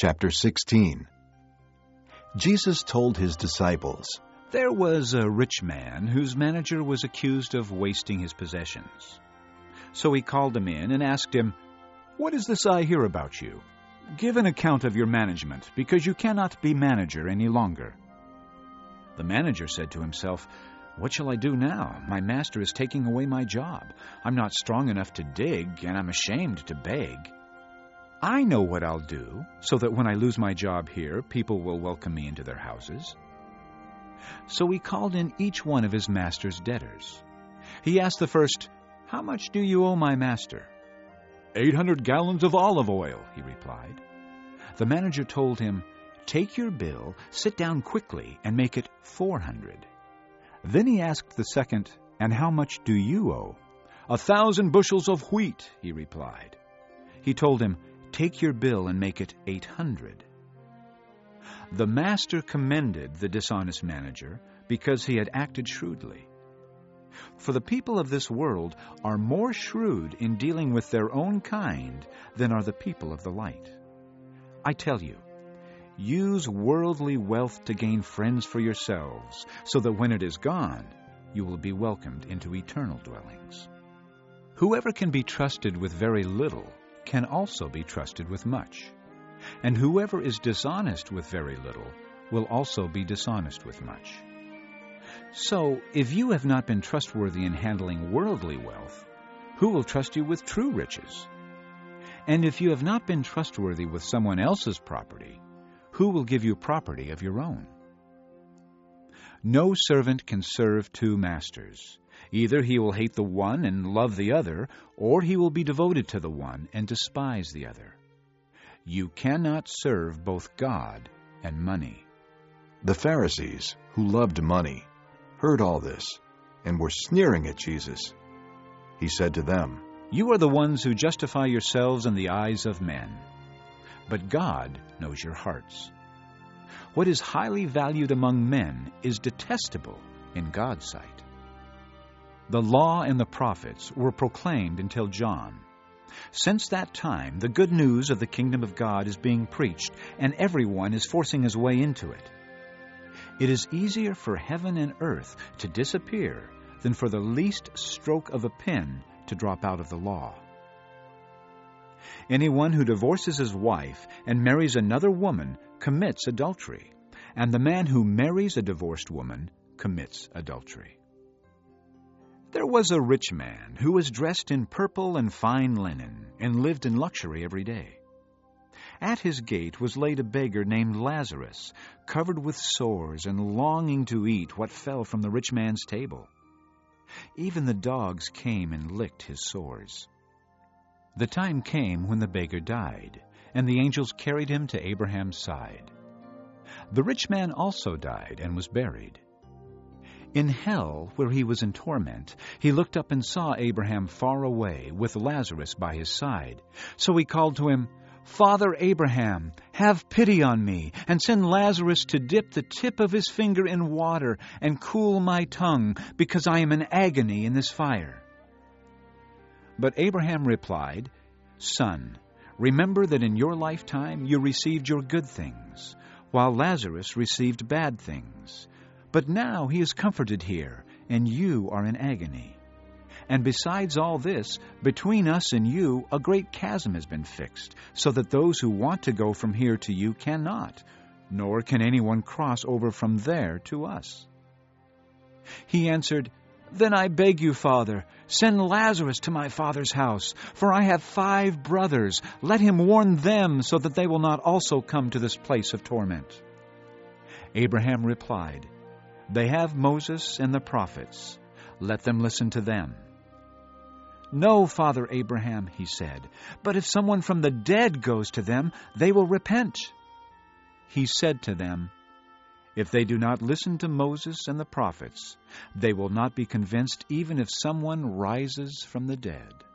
Chapter 16. Jesus told his disciples, There was a rich man whose manager was accused of wasting his possessions. So he called him in and asked him, "What is this I hear about you? Give an account of your management, because you cannot be manager any longer." The manager said to himself, "What shall I do now? My master is taking away my job. I'm not strong enough to dig, and I'm ashamed to beg. I know what I'll do, so that when I lose my job here, people will welcome me into their houses." So he called in each one of his master's debtors. He asked the first, "How much do you owe my master?" 800 gallons of olive oil, he replied. The manager told him, "Take your bill, sit down quickly, and make it 400. Then he asked the second, "And how much do you owe?" 1,000 bushels of wheat, he replied. He told him, "Take your bill and make it 800. The master commended the dishonest manager because he had acted shrewdly. For the people of this world are more shrewd in dealing with their own kind than are the people of the light. I tell you, use worldly wealth to gain friends for yourselves, so that when it is gone, you will be welcomed into eternal dwellings. Whoever can be trusted with very little can also be trusted with much, and whoever is dishonest with very little will also be dishonest with much. So, if you have not been trustworthy in handling worldly wealth, who will trust you with true riches? And if you have not been trustworthy with someone else's property, who will give you property of your own? No servant can serve two masters. Either he will hate the one and love the other, or he will be devoted to the one and despise the other. You cannot serve both God and money." The Pharisees, who loved money, heard all this and were sneering at Jesus. He said to them, "You are the ones who justify yourselves in the eyes of men, but God knows your hearts. What is highly valued among men is detestable in God's sight." The law and the prophets were proclaimed until John. Since that time, the good news of the kingdom of God is being preached, and everyone is forcing his way into it. It is easier for heaven and earth to disappear than for the least stroke of a pen to drop out of the law. Anyone who divorces his wife and marries another woman commits adultery, and the man who marries a divorced woman commits adultery. There was a rich man who was dressed in purple and fine linen and lived in luxury every day. At his gate was laid a beggar named Lazarus, covered with sores and longing to eat what fell from the rich man's table. Even the dogs came and licked his sores. The time came when the beggar died, and the angels carried him to Abraham's side. The rich man also died and was buried. In hell, where he was in torment, he looked up and saw Abraham far away, with Lazarus by his side. So he called to him, "Father Abraham, have pity on me, and send Lazarus to dip the tip of his finger in water and cool my tongue, because I am in agony in this fire." But Abraham replied, "Son, remember that in your lifetime you received your good things, while Lazarus received bad things. But now he is comforted here, and you are in agony. And besides all this, between us and you a great chasm has been fixed, so that those who want to go from here to you cannot, nor can anyone cross over from there to us." He answered, "Then I beg you, Father, send Lazarus to my father's house, for I have 5 brothers. Let him warn them, so that they will not also come to this place of torment." Abraham replied, "They have Moses and the prophets. Let them listen to them." "No, Father Abraham," he said, "but if someone from the dead goes to them, they will repent." He said to them, "If they do not listen to Moses and the prophets, they will not be convinced even if someone rises from the dead."